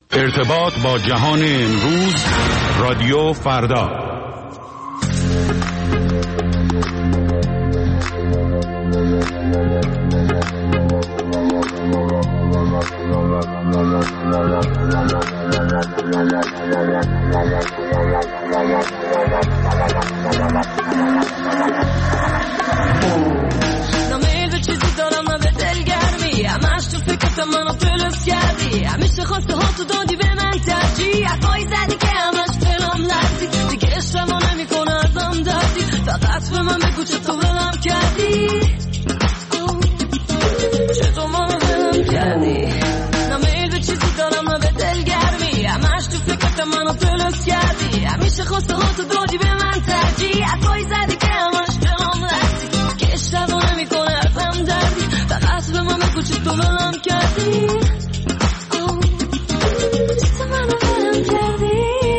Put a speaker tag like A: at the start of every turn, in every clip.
A: ارتباط با جهان امروز، رادیو فردا.
B: نمیل به چیزی دارم نه به دلگرمی، همش تو فکرت منو دلس کردی، همیشه خواسته ها تو دادی به من ترجیح، حرفایی زدی که همش دلم لرزی، دیگه عشقمو نمیکنه ازم دردی، فقط به من بگو چطور ولم کردی، چطور منو ولم کردی. نمیل به چیزی دارم نه به دلگرمی، همش تو فکرت منو دلس کردی، همیشه خواسته ها تو دادی به من ترجیح، حرفایی زدی که همش دلم لرزی، دیگه عشقمو نمیکنه ازم دردی، فقط به من بگو چطور ولم کردی، چطور منو ولم کردی.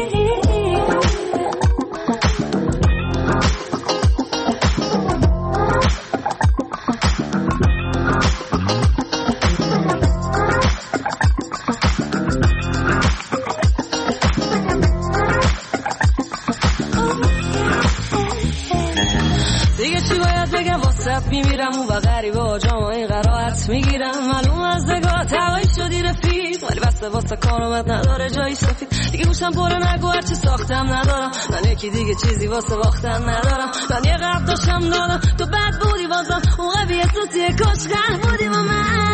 B: دیگه چی باید بگم واسه میمیرم و غریبه و جامعه قرائت میگیرم، معلوم از نگاه توایی شدی رفیق، ولی بسته واسه کارمت نداره جایی سفید، دیگه گوشم پره نگو هرچی ساختم ندارم، من یکی دیگه چیزی واسه واختن ندارم، من یه قرد داشتم دادم تو بد بودی بازم موقع بی احساسیه کاش غرق بودی با من.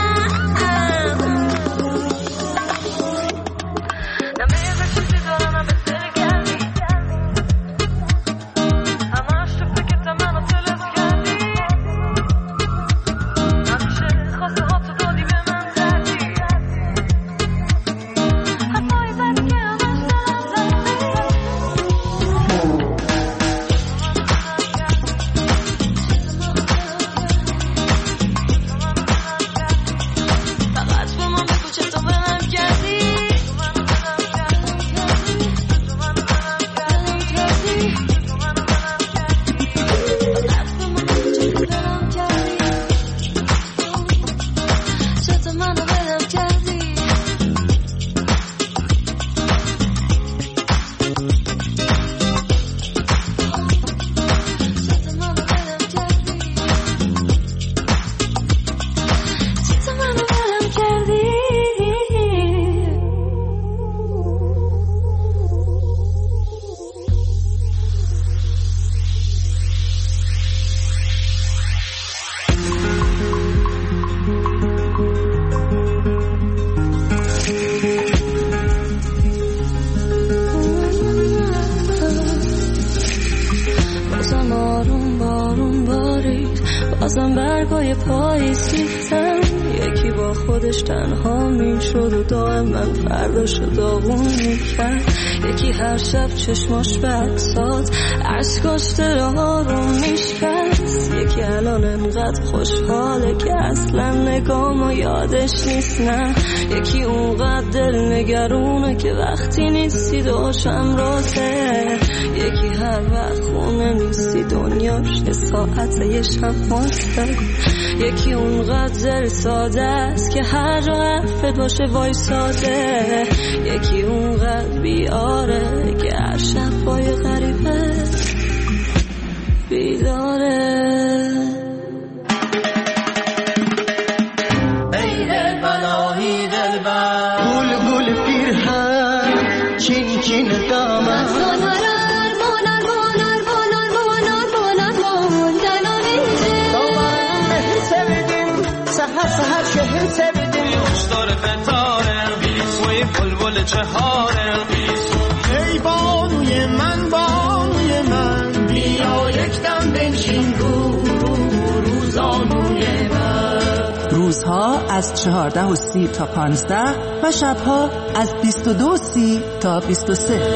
B: بازم برگای پاییز ریختم، یکی با خودش تنها میشد و دائم من فرداشو داغون میکرد، یکی هر شب چشماش بد ساد عشقاش دلها رو میشکست، یکی الان انقدر خوشحاله که اصلا نگامو یادش نیست، نه یکی اونقدر دل نگرونه که وقتی نیستی داشم راته، یکی هر وقت خونه نیستی دنیاش یه ساعته یه شب ماسته، یکی اونقدر دل ساده است که هر جا حرفت باشه وای ساده، یکی اونقدر بیاره که هر شب با یه غریبه بیداره.
C: ای دل بناهی دل بر گل گل پیرهن چین چین دامن سهر شهر سبدیم دار فتاره سوی بلبل چهاره، ای بانوی من بیا یک دم بنشین روزانوی من.
D: روزها از 14:30 تا 15 و شبها از 22:30 تا 23.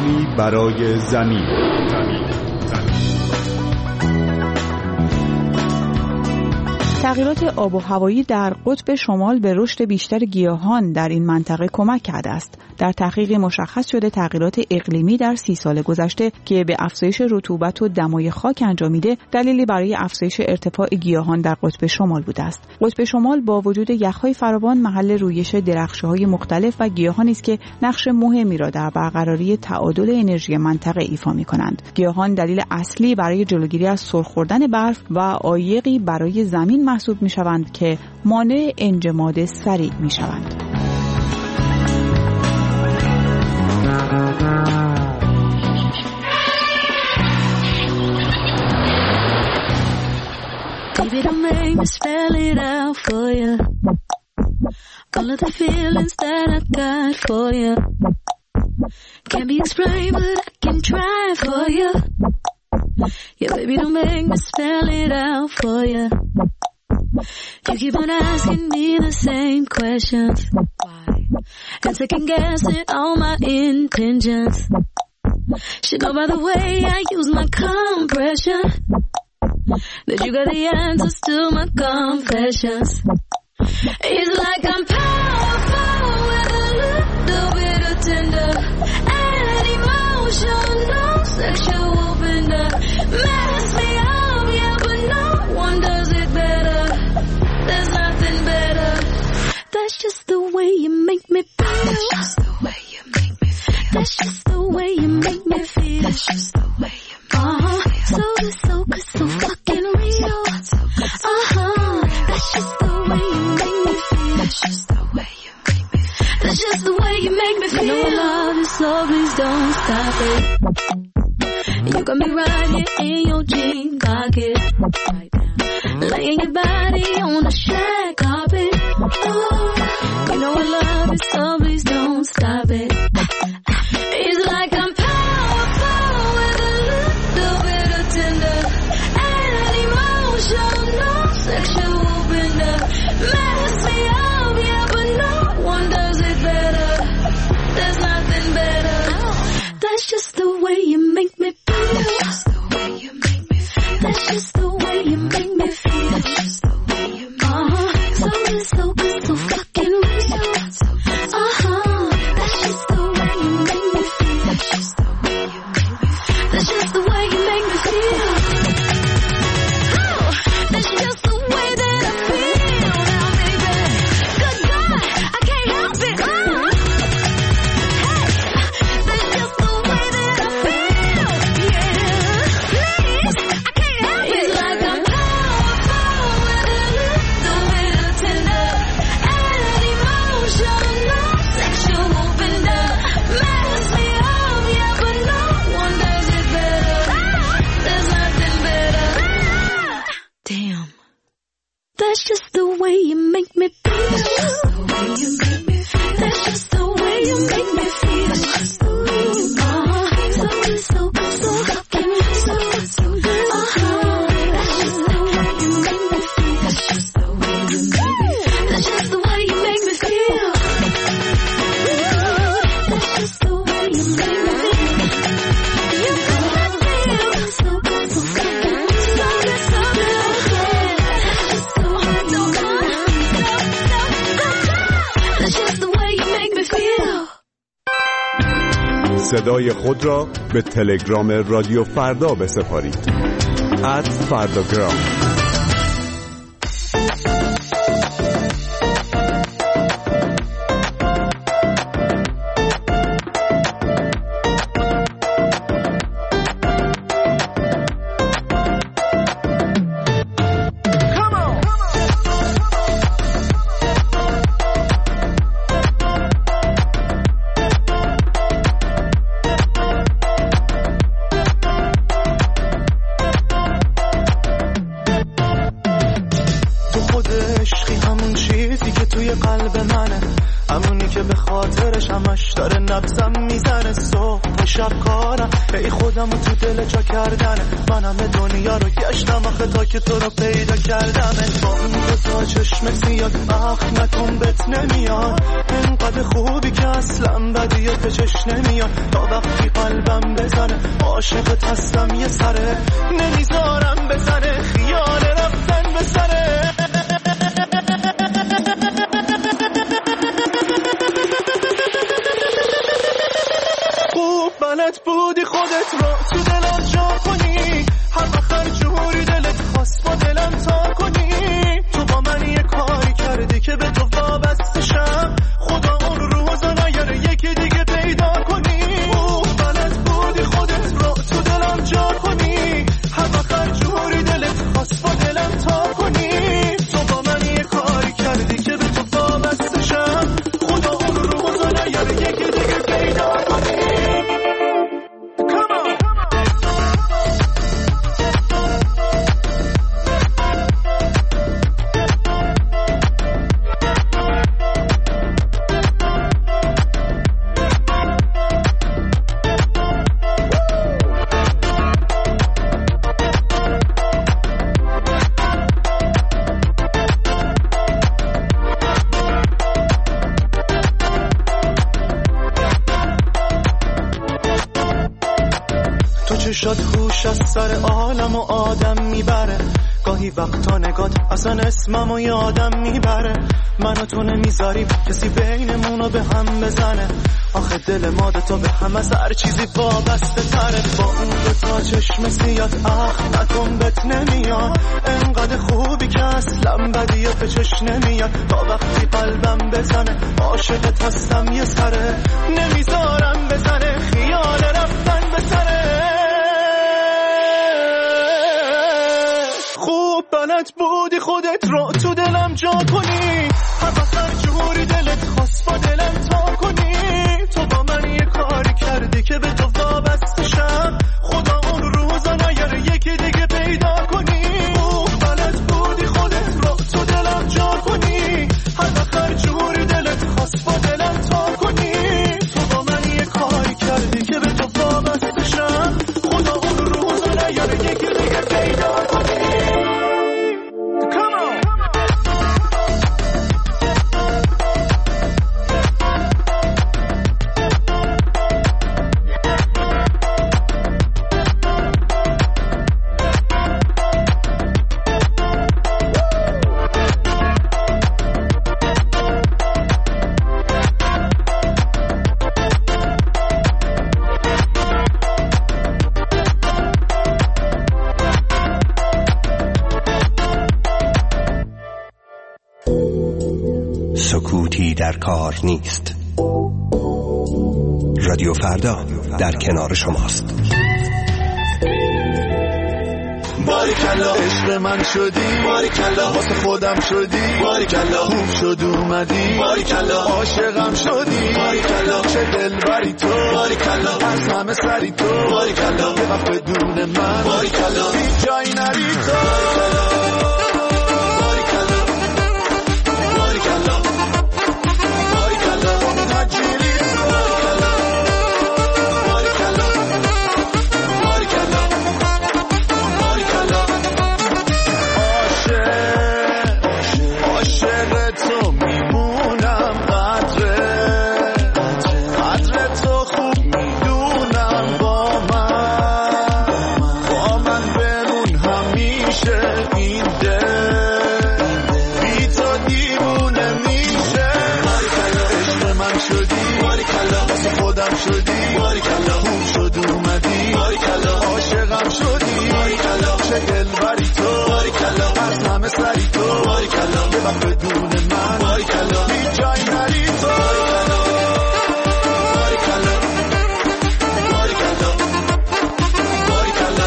A: جهانی برای زمین.
E: تغییرات آب و هوایی در قطب شمال به رشد بیشتر گیاهان در این منطقه کمک کرده است. در تحقیق مشخص شده تغییرات اقلیمی در 30 سال گذشته که به افزایش رطوبت و دمای خاک انجامیده، دلیلی برای افزایش ارتفاع گیاهان در قطب شمال بوده است. قطب شمال با وجود یخ‌های فراوان محل رویش درخشه‌های مختلف و گیاهانی است که نقش مهمی را در برقراری تعادل انرژی منطقه ایفا می‌کنند. گیاهان دلیل اصلی برای جلوگیری از سرخ خوردن برف و عایقی برای زمین محسوب می‌شوند که مانع انجماد سریع می‌شوند.
B: Baby, don't make me spell it out for you. All of the feelings that I got for you can't be explained, but I can try for you. Yeah, baby, don't make me spell it out for you. You keep on asking me the same questions. Why? And second guessing all my intentions. Should know by the way I use my compression that you got the answers to my confessions. It's like I'm powerful with a little bit of tender and emotional sexual bender. Mess me up, yeah, but no one does it better. There's nothing better. That's just the way you make me feel. That's just the way you make me feel. That's just the way you make me feel. That's just the way you make me feel. So good, so good, so fucking real. That's just the way you make me feel. That's just the way you make me feel. That's just the way you make me feel. You know I love you, so please don't stop it. You got me right here in your jean pocket, right now, laying your body on the shag carpet. Oh, you know I love you, so please don't stop it. It's like I'm powerful with a little bit of tender and emotional sexual bender. Mess me up, yeah, but no one does it better. There's nothing better. That's just the way you make me feel. That's just the way you make me feel. That's just the way you make me feel. That's just the way you make me feel. So good, so good, so fucking real. That's just the way you make me feel. That's just the way you make me feel. That's just the way you make me feel. Oh, that's just the way that I feel now, baby. Good God, I can't help it. Hey, that's just the way that I feel. Yeah, please, I can't help it. It's like I'm powerful with a little bit of tender and emotional sexual bender. Mess me up, yeah, but no one does it better. There's nothing better. Damn. That's just the way you make me feel. That's just the way you make me feel. That's just the way you make me feel. That's just the way you make me feel. So good, so good, so fucking so good, so good. That's just the way you make me feel. That's just the way you make me feel. That's just the way you make me feel. That's just the way you make me feel. You got that feel. So good, so fucking so good, so good. That's just the way you make me feel. That's just the way you make me feel.
A: صدای خود را به تلگرام رادیو فردا بسپارید. @فرداگرام.
C: قلب منه، همونی که به خاطرش همش داره نبضم میزنه. صبح
F: آخه شب کارم، ای خودم رو تو دل جا کردنه. من همه دنیا رو گشتم آخه تا که تو رو پیدا کردم. با اون دوتا چشم سیاد اخ نکن بهت نمیاد، اینقدر خوبی که اصلا بدی و پچش نمیاد. تا وقتی قلبم بزنه عاشقت هستم یه سره، نمیذارم بزنه خیال رفتن به سره. خوب بلد بودی خودت رو تو دلم جا کنی، هر وقت جوری دلت خواست با دلم تا کنی. تو با من یه کاری کردی که به تو وابسته شم، خدا اون روزا نیاره یکی دیگه پیدا کنی. خوب بلد بودی خودت رو تو دلم جا کنی، هر وقت جوری دلت خواست با دلم تا کنی. تو با من یه کاری کردی که به تو وابسته شم، خدا اون روزا نیاره یکی دیگه پیدا کنی. شاد هوش از سر عالم و آدم میبره، گاهی وقتا نگات اصلا اسمم و یادم میبره. من و تو نمیذاریم کسی بینمونو به هم بزنه، آخه دل ما دوتا به هم از هر چیزی وابسته تره. با اون دوتا چشم سیاد اخ نکن بهت نمیاد، انقدر خوبی که اصلا بدی و پچش نمیاد. تا وقتی قلبم بزنه عاشقت هستم یه سره، نمیذارم بزنه خیال رفتن به سره. خوب بلد بودی خودت رو تو دلم جا کنی، هر وقت جوری دلت خواست با دلم تا کنی. تو با من یه کاری کردی که به تو وابسته شم، خدا اون روزا نیاره یکی دیگه پیدا کنی. خوب بلد بودی خودت رو تو دلم جا کنی، هر وقت جوری دلت خواست با دلم تا کنی. تو با من یه کاری کردی که به تو وابسته شم، خدا اون روزا نیاره یکی دیگه پیدا کنی.
G: سکوتی در کار نیست. رادیو فردا در کنار شماست.
F: باریکلا عشق من شدی، باریکلا واسه خودم شدی، باریکلا خوب شد اومدی، باریکلا عاشقم شدی، باریکلا چه دلبری تو، باریکلا از همه سری تو، باریکلا یه وقت بدون من، باریکلا هیچ جایی نری تو. شدی باریکلا خوب شد اومدی، باریکلا عاشقم شدی، باریکلا چه دلبری تو، باریکلا از همه سری تو، باریکلا یه وقت بدون من، باریکلا هیچ جایی نری تو، باریکلا باریکلا باریکلا باریکلا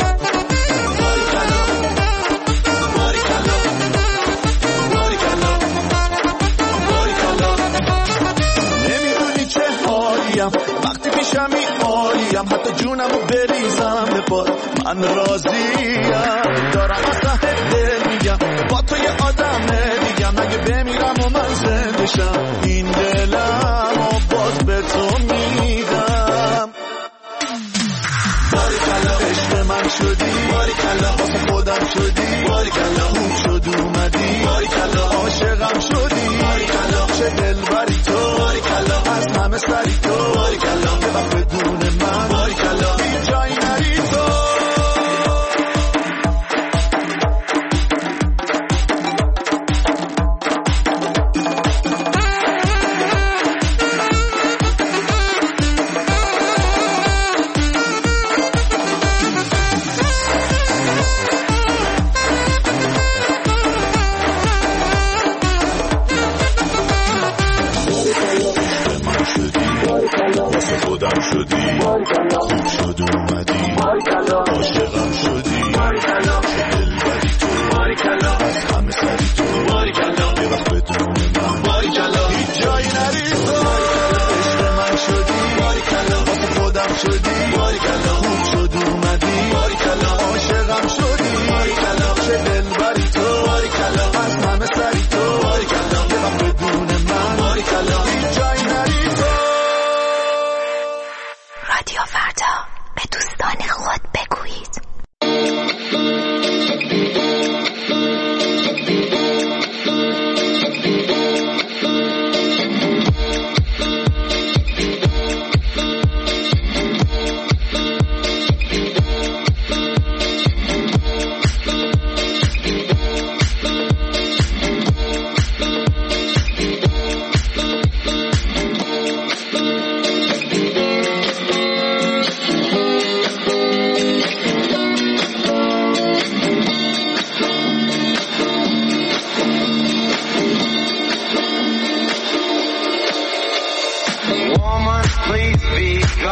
F: باریکلا باریکلا باریکلا نمیدونی چه حالیم وقتی پیشمی عالیم، حتی جونمو بریزم به پات من راضیم، دارم از ته دل میگم با تو یه آدم دیگم، اگه بمیرم و من زنده شم این دلم و باز به تو میدم.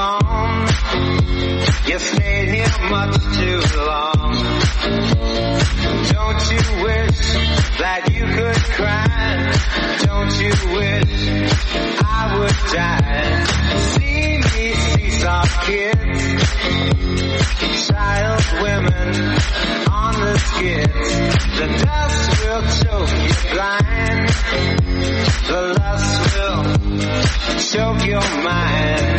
H: gone. You stayed here much too long. Don't you wish that you could cry? Don't you wish I would die? See me, seesaw kids, child women on the skids. The dust will choke you blind. The lust will choke your mind.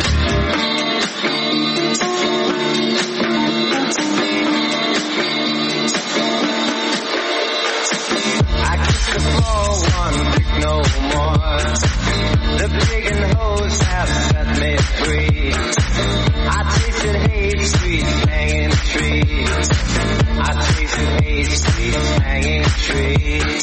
H: I kiss the floor, one pick no more. The pig and hose have set me free. I tasted hate, sweet hanging trees. I tasted hate, sweet hanging trees.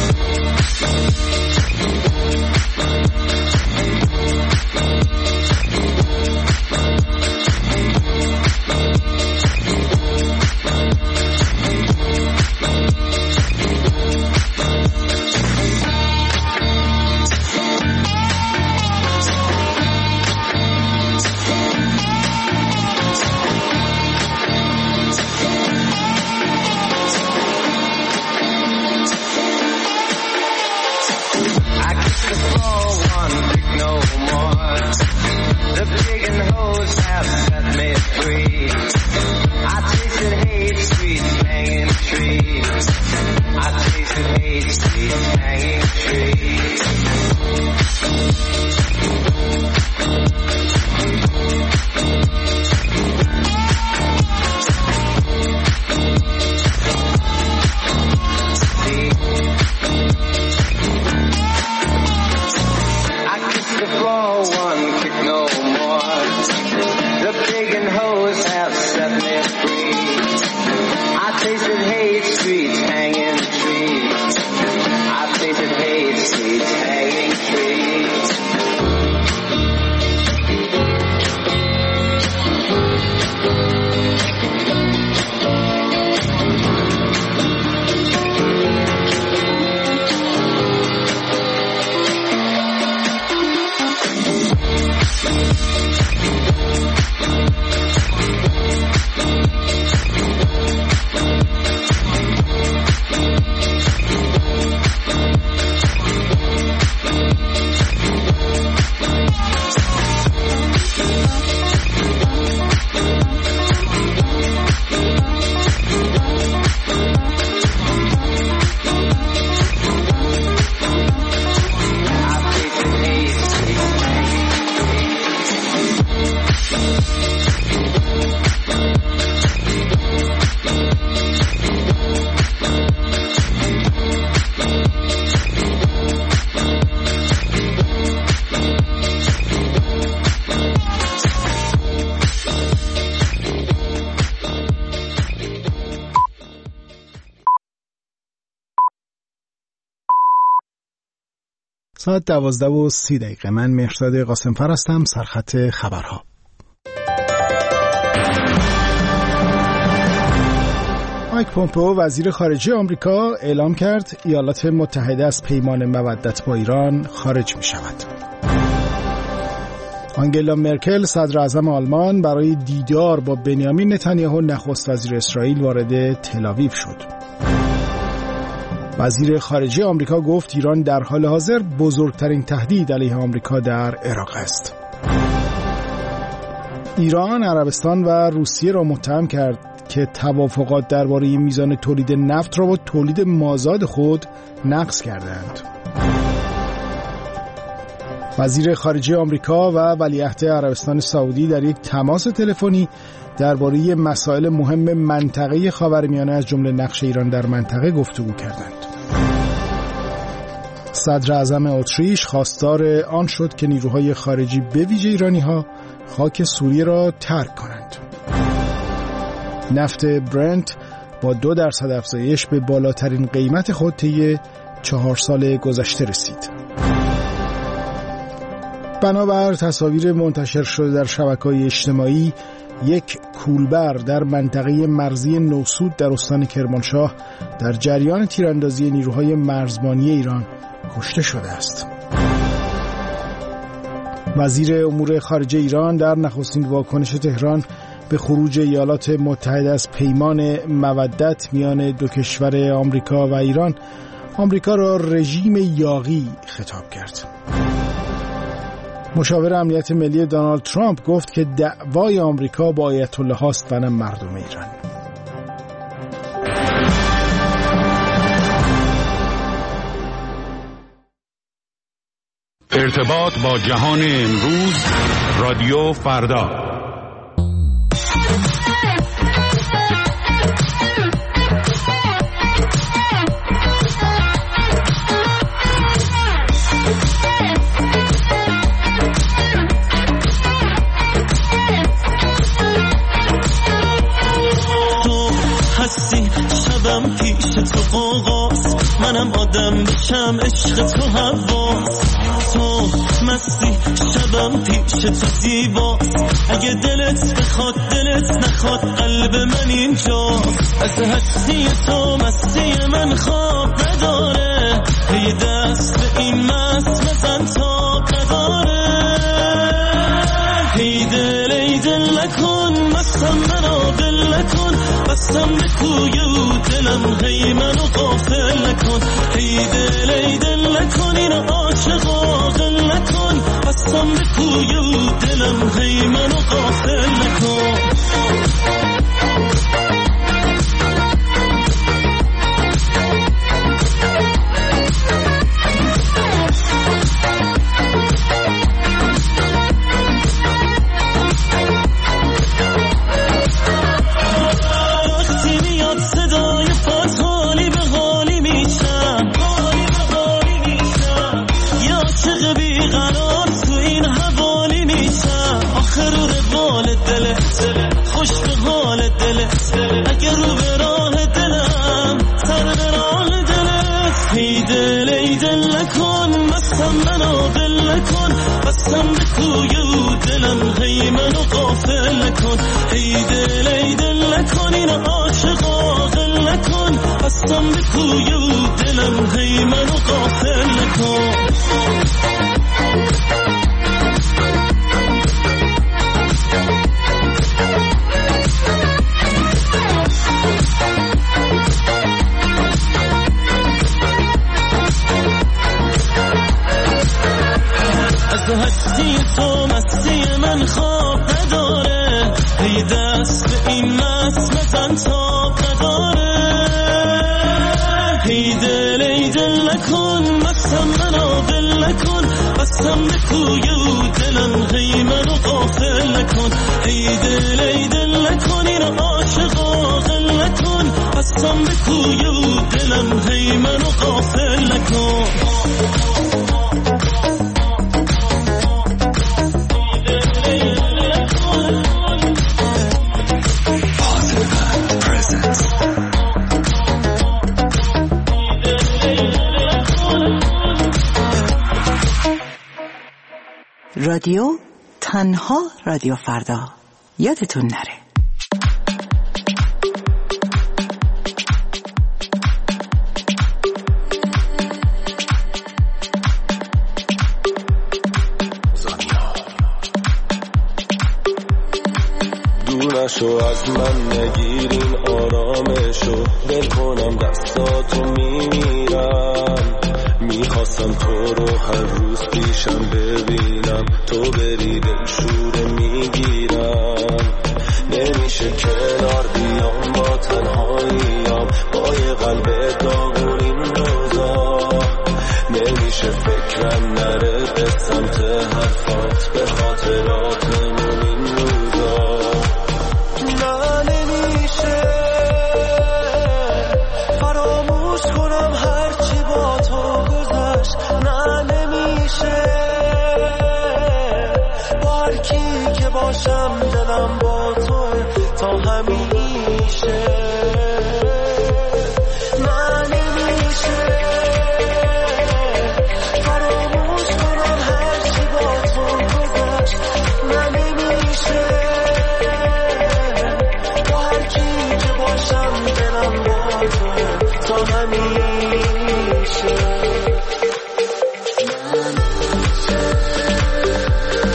I: ساعت 12:30 من مهرداد قاسمفر هستم. سرخط خبرها. مایک پومپئو وزیر خارجه آمریکا اعلام کرد ایالات متحده از پیمان مودت با ایران خارج می شود. آنگلا مرکل صدر اعظم آلمان برای دیدار با بنیامین نتانیاهو نخست وزیر اسرائیل وارد تل‌آویو شد. وزیر خارجه آمریکا گفت ایران در حال حاضر بزرگترین تهدید علیه آمریکا در عراق است. ایران، عربستان و روسیه را متهم کرد که توافقات درباره میزان تولید نفت را با تولید مازاد خود نقض کردند. وزیر خارجه آمریکا و ولیعهد عربستان سعودی در یک تماس تلفنی درباره مسائل مهم منطقه خاورمیانه از جمله نقش ایران در منطقه گفتگو کردند. صدر اعظم اتریش خواستار آن شد که نیروهای خارجی به ویژه ایرانی‌ها خاک سوریه را ترک کنند. نفت برنت با 2% افزایش به بالاترین قیمت خود طی 4 سال گذشته رسید. بنابر تصاویر منتشر شده در شبکه‌های اجتماعی، یک کولبر در منطقه مرزی نوسود در استان کرمانشاه در جریان تیراندازی نیروهای مرزبانی ایران کشته شده است. وزیر امور خارجه ایران در نخستین واکنش تهران به خروج ایالات متحده از پیمان مودت میان دو کشور آمریکا و ایران، آمریکا را رژیم یاغی خطاب کرد. مشاور امنیت ملی دونالد ترامپ گفت که دعوای آمریکا با آیت الله هاست و نه مردم ایران.
J: ارتباط با جهان امروز، رادیو فردا.
C: شبم پیش تو آغاز، منم آدم بشم عشق تو حواس، تو مستی شبم پیش تو زیباست، اگه دلت بخواد دلت نخواد قلب من اینجاست، از هستی تو مستی من خواب نداره، یه دست به این مست بزن تا نداره، ای دل ای دل نکن مستم منو دل نکن، بستم به کوی و دلم هی منو غافل نکن، ای دل ای دل نکن این عاشق غافل نکن، بستم به کوی و دلم هی منو غافل نکن. خوش به حال دلت اگر رو به راه دلم سر به راه دلت، ای دل ای دل نکن مستم منو دل نکن، بستم به کوی و دلم هی منو غافل نکن، ای دل ای دل نکن این عاشق غافل نکن، بستم به کوی و دلم هی منو غافل نکن. هستی تو مستی من خواب نداره، ای دست به این مست بزن تا نداره، ای دل ای دل نکن مستم منو دل نکن، بستم به کوی و دلم هی منو غافل نکن، ای دل ای دل نکن این عاشق غافل نکن، بستم به کوی و دلم هی منو غافل نکن.
D: رادیو تنها رادیو فردا، یادتون نره.
F: دونشو از من نگیرین آرامشو، دل کنم دستاتو میمیرم، میخواستم تو رو هر روز پیشم ببینم، تو بری دل شوره میگیرم، نمیشه کنار بیام با تنهاییم، با یه قلب داغون این روزا، نمیشه فکرم نره به سمت حرفات، به خاطراتمون این روزا، نه نمیشه فراموش کنم هرچی با تو گذشت، نه نمیشه با هر کی که باشم دلم با تو تا همیشه، نه نمیشه فراموش کنم هرچی با تو گذشت، نه نمیشه با هر کی که باشم دلم با تو تا همیشه.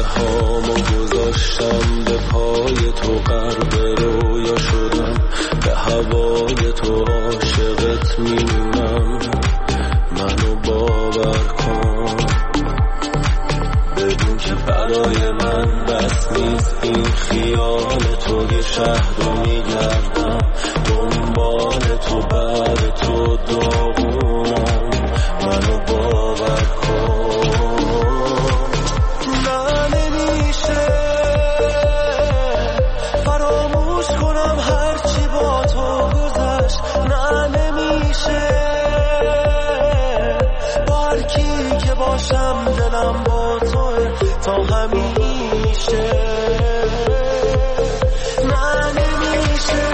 C: هامو گذاشتم به پای تو، غرق رویا شدم، به هوای تو عاشقت میمونم. منو باور کن، بدون که برای من بس نیست این خیال تو، یه شهر رو میگردم دنبال تو، بعد تو داغونم. منو باور کن. نه نمیشه فراموش کنم هرچی با تو گذشت، نه نمیشه با هر کی که باشم دلم با توه تا همیشه. نه نمیشه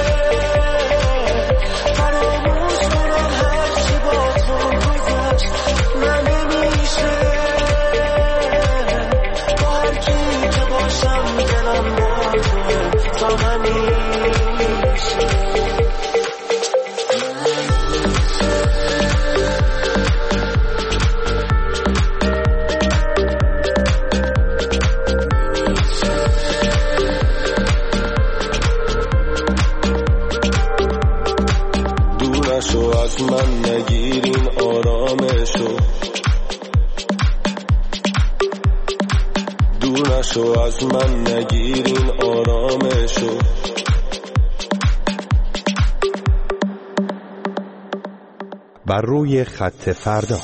C: فراموش کنم هرچی با تو گذشت، نه نمیشه با هر کی که باشم دلم با توه تا همیشه. از من نگیرین آرامشو، دور نشو از من نگیرین آرامشو.
G: بر روی خط فردا.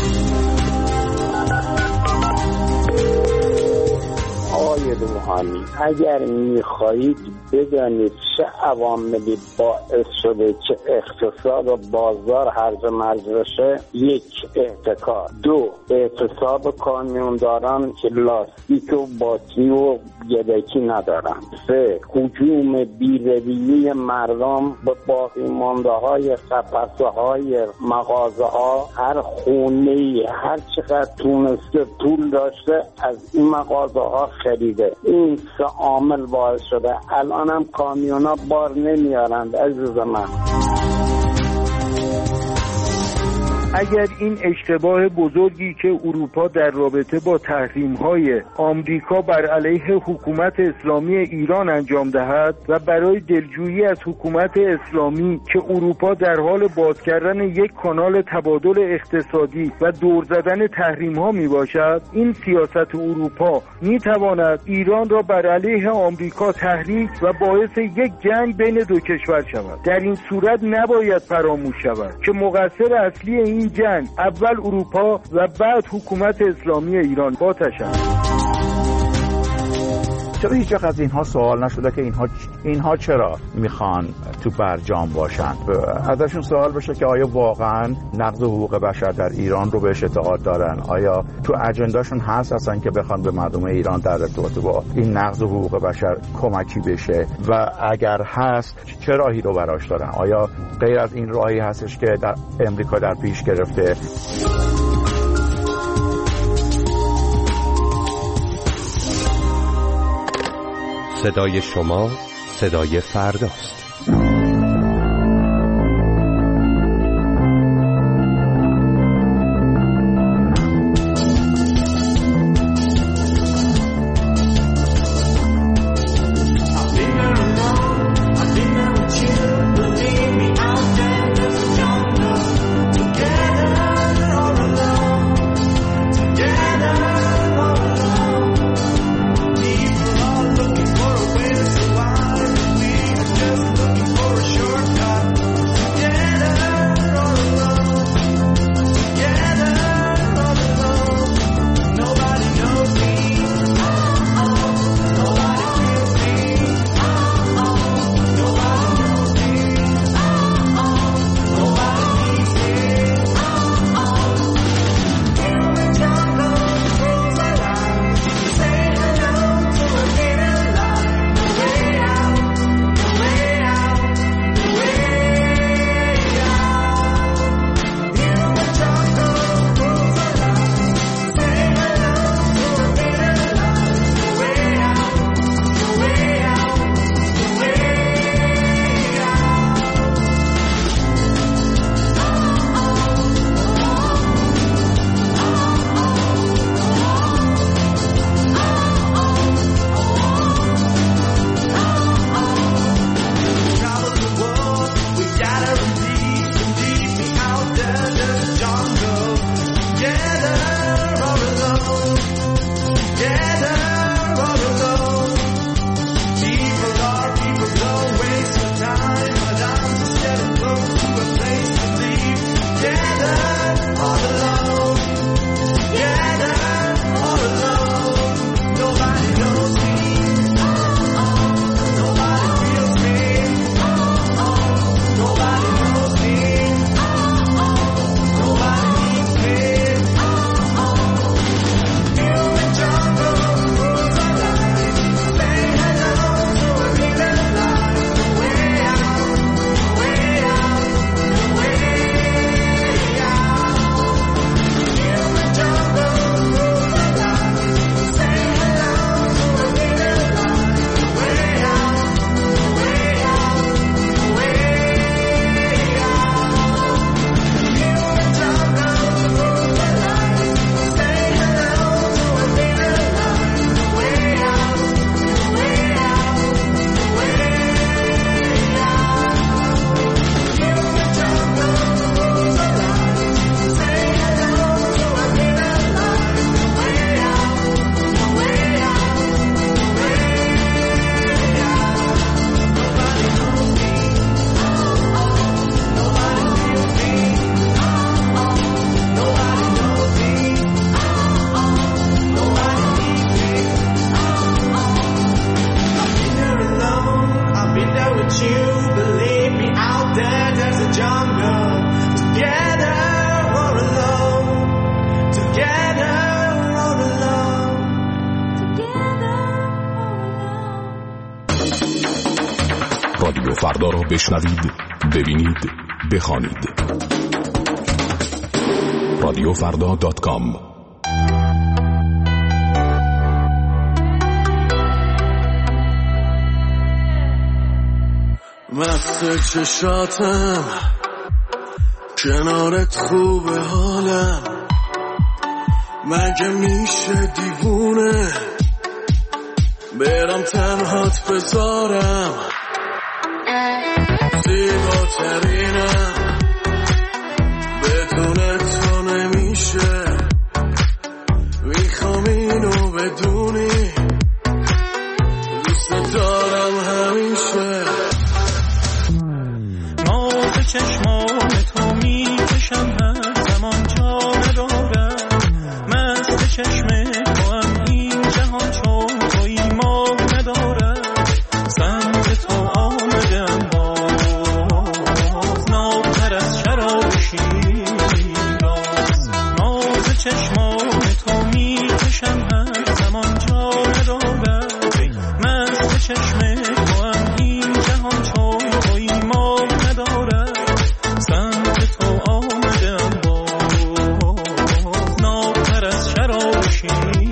K: آقای روحانی، اگر میخواهید بدانید چه عواملی باعث شده که اقتصاد و بازار هرج و مرج بشه: 1. احتکار، 2. اعتصاب کامیونداران که لاستیک و باتری و یدکی ندارن، 3. هجوم بی‌رویه مردم به باقی مانده های قفسه های مغازه ها. هر خونه‌ای هر چقدر تونسته پول داشته از این مغازه ها خریده. این 3 عامل باعث شده. الان هم کامیونا بار نمیارند عزیز من.
L: اگر این اشتباه بزرگی که اروپا در رابطه با تحریم‌های آمریکا بر علیه حکومت اسلامی ایران انجام دهد و برای دلجویی از حکومت اسلامی که اروپا در حال باز کردن یک کانال تبادل اقتصادی و دور زدن تحریم‌ها میباشد، این سیاست اروپا میتواند ایران را بر علیه آمریکا تحریک و باعث یک جنگ بین دو کشور شود. در این صورت نباید فراموش شود که مقصر اصلی این جنگ اول اروپا و بعد حکومت اسلامی ایران باتشند.
M: چرا هیچ وقت از اینها سوال نشده که اینها چرا میخوان تو برجام باشن؟ ازشون سوال بشه که آیا واقعا نقض حقوق بشر در ایران رو بهش اعتقاد دارن؟ آیا تو اجنداشون هست اصلا که بخوان به مردم ایران در ارتباط با این نقض حقوق بشر کمکی بشه؟ و اگر هست چه راهی رو براش دارن؟ آیا غیر از این راهی هستش که در امریکا در پیش گرفته؟
G: صدای شما صدای فرداست.
C: Looking for a way to survive. We are just looking for
N: رادیو فردا را بشنوید، ببینید، بخوانید. radiofrda.com.
C: مست چشاتم کنارت خوبه حالم، مگه میشه دیوونه برم تنهات بذارم، زیباترینم بدون تو نمیشه، میخوام اینو بدونی دوست دارم همیشه.
O: ناز چشمان تو میکشم هر زمان جا ندارم، مست چشم تو هم این جهان چون توی ما ندارم، سمت تو آمدم باز نابتر از شراب شیراز. ناز چشمان تو میکشم هر زمان جا ندارم، مست چشم تو هم این جهان چون توی ما ندارم، سمت تو آمدم باز نابتر از شراب شیراز.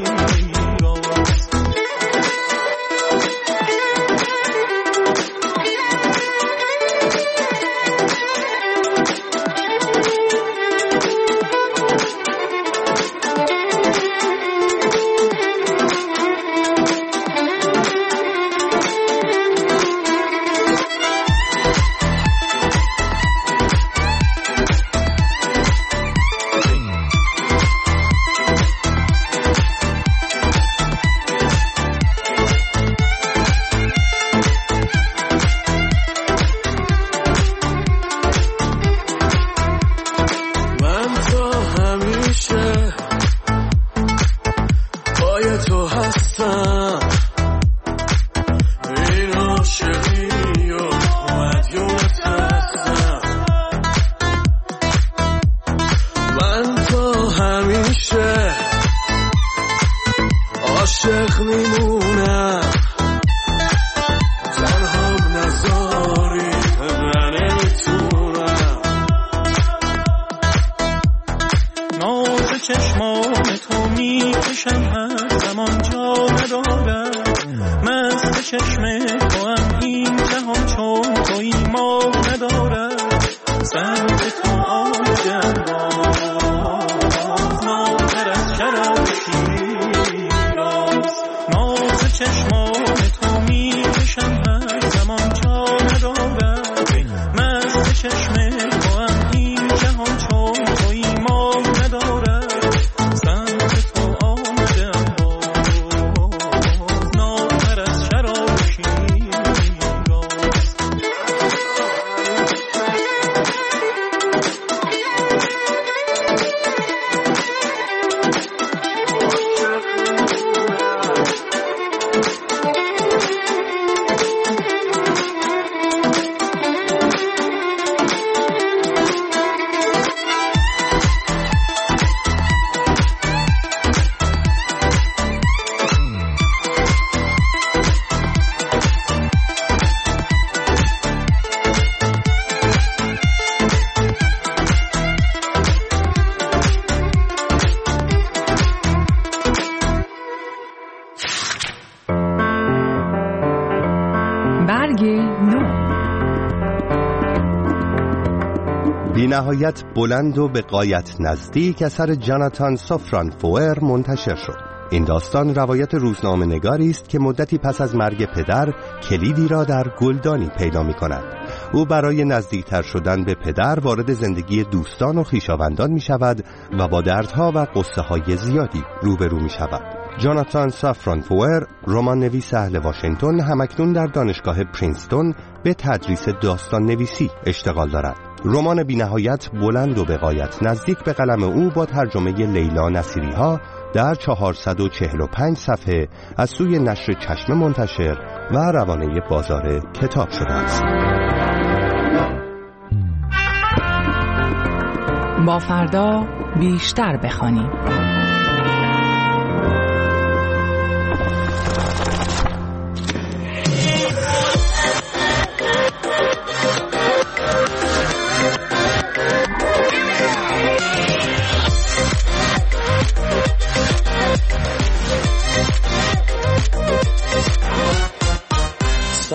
C: عاشق میمونم تنهام نذاری من نمیتونم.
O: ناز چشمان تو میکشم هر زمان جا ندارم، مست چشم تو هم این جهان چون توی ما ندارم، سمت تو آمدم باز نابتر از شراب شیراز. ناز چشمان تو میکشم هر زمان جا ندارم، مست چشم تو هم این جهان چون توی ما ندارم، سمت تو آمدم باز نابتر از شراب شیراز.
G: بی نهایت بلند و به غایت نزدیک اثر جاناتان سافران فوئر منتشر شد. این داستان روایت روزنامه نگاری است که مدتی پس از مرگ پدر کلیدی را در گلدانی پیدا می کند. او برای نزدیکتر شدن به پدر وارد زندگی دوستان و خویشاوندان می شود و با دردها و قصه های زیادی روبرو می شود. جاناتان سافران فوئر، رمان نویس اهل واشنگتن، همکنون در دانشگاه پرینستون به تدریس داستان نویسی اشتغال دارد. رمان بی‌نهایت بلند و به غایت نزدیک به قلم او با ترجمه لیلا نصیری‌ها در 445 صفحه از سوی نشر چشمه منتشر و روانه بازار کتاب شده است.
D: با فردا بیشتر بخوانیم.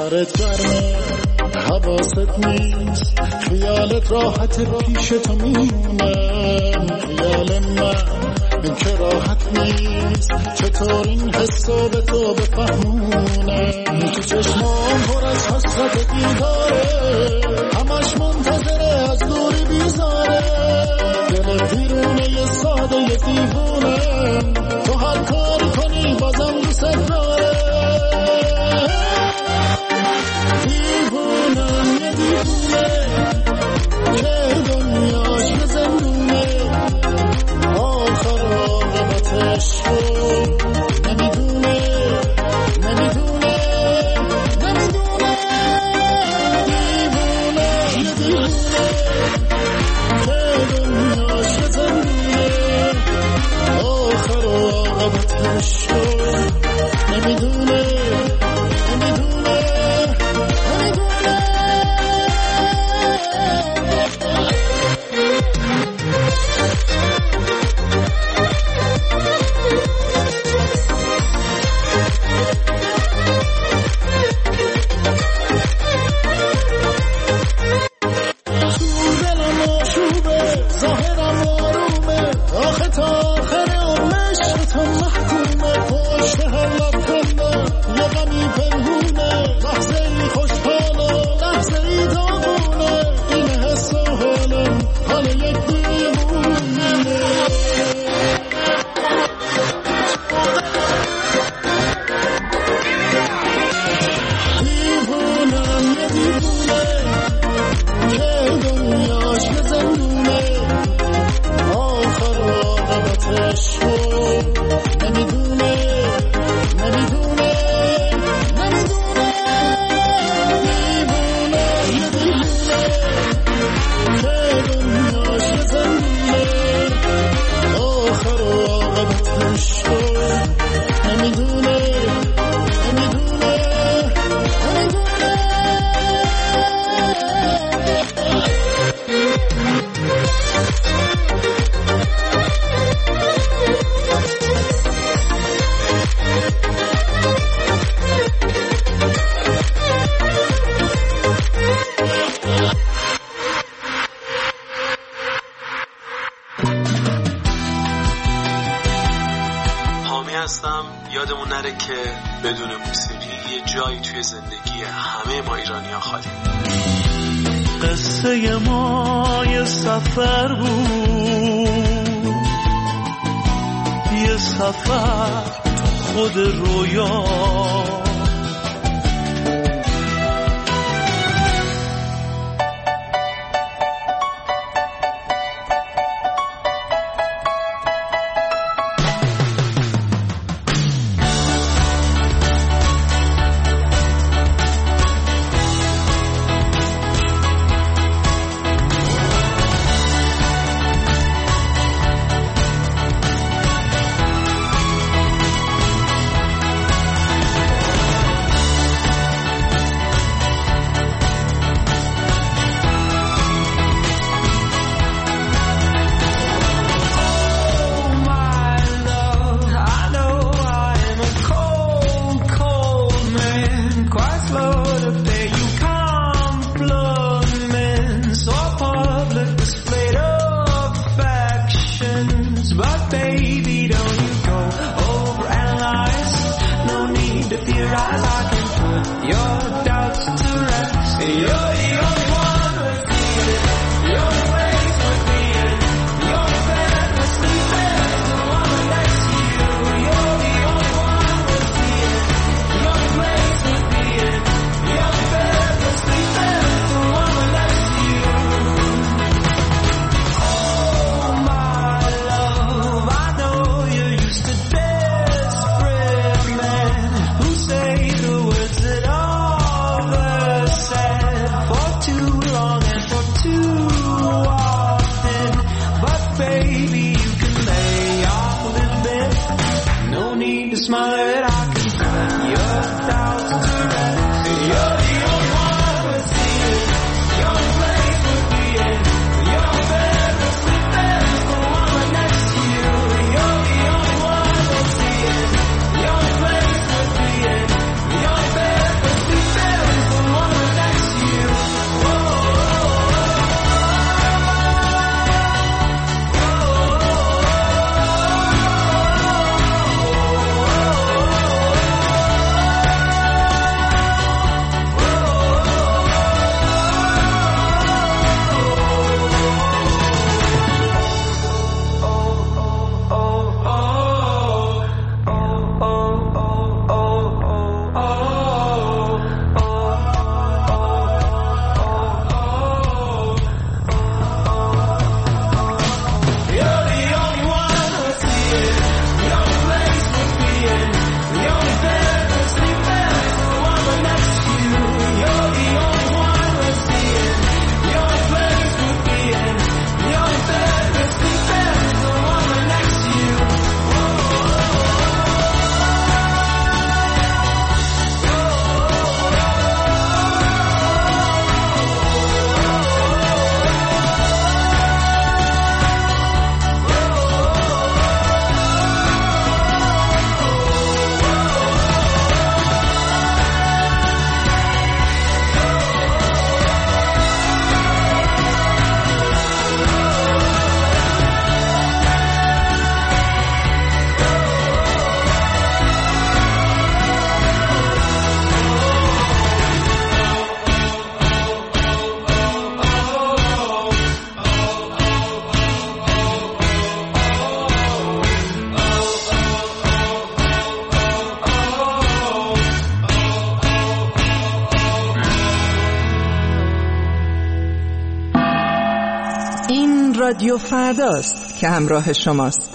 P: سرت گرمه حواست نیست خیالت راحت پیش تو میمونه خیال من که راحت نیست چطور این حسو به تو بفهمونه تو چشمام پر از حسرت دیداره همش منتظره از دوری بیزاره دل دیرونه یه ساده یه دیوونه تو هر کاری کنی بازم دوست داره دیوونم یه دیوونه که دنیاش به زندونه آخر عاقبتش رو نمیدونه نمیدونه نمیدونه دیوونه یه دیوونه که دنیاش به زندونه آخر عاقبتش رو نمیدونه نمیدونه
Q: یادمون نره که بدون موسیقی یه جایی توی زندگی همه ما ایرانی‌ها خالی.
C: قصه ما یه سفر بود، یه سفر تو خود رویا،
D: رادیو فرداست که همراه شماست.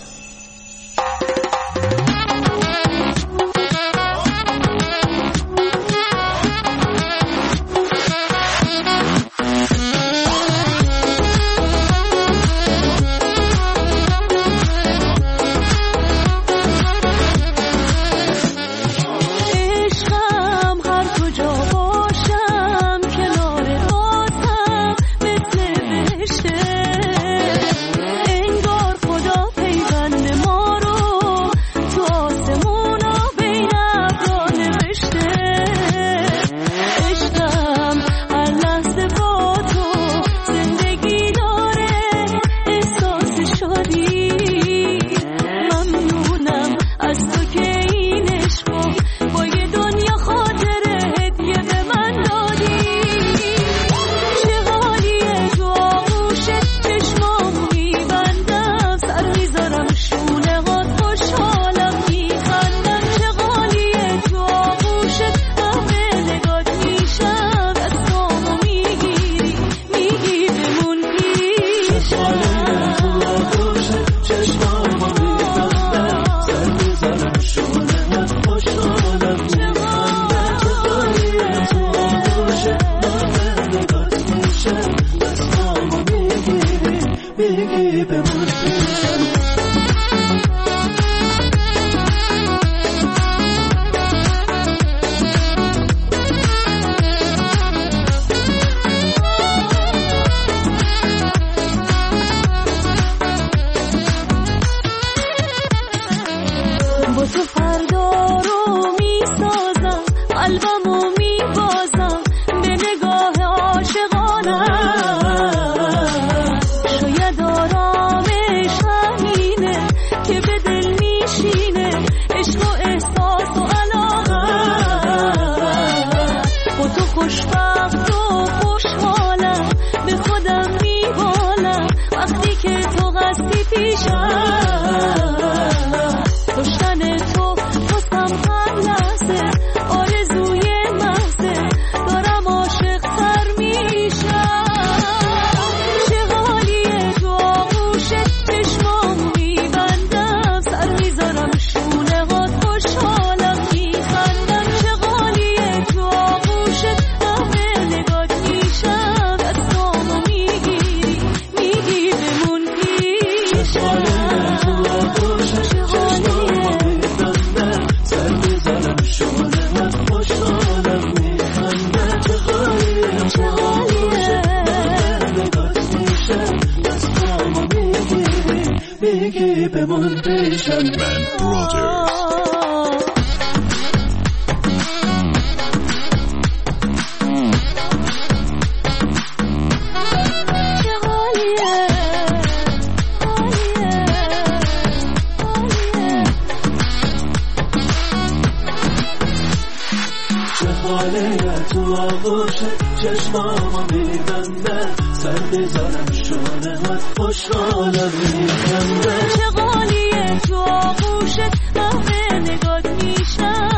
C: چشمامو میبنده سر بذارم شونه هات خوشحالم میکنده
B: چه غالیه تو آغوشت من به نگات میشم